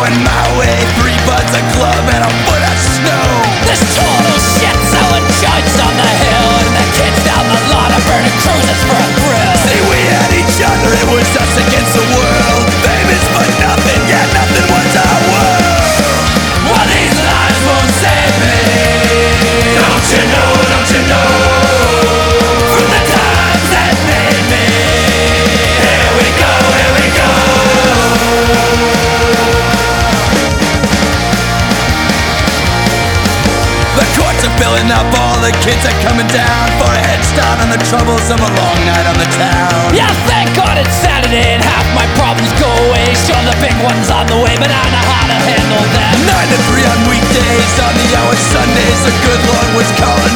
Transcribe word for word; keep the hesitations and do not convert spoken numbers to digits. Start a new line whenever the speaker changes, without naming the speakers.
going my way. Three buds, a club, and a foot of snow.
There's total shit selling joints on the hill, and the kids down the lot are burning cruises for a thrill.
See, we had each other, it was us against the world. Famous for nothing, yet nothing was our world.
Well, these lies won't save me.
Don't you know, don't you know?
From the times that made me.
Here we go, here we go. The courts are filling up, all the kids are coming down for a head start on the troubles of a long night on the town.
Yeah, thank God it's Saturday and half my problems go away. Sure, the big one's on the way, but I know how to handle them.
Nine to three on weekdays, on the hour Sundays, the good Lord was calling.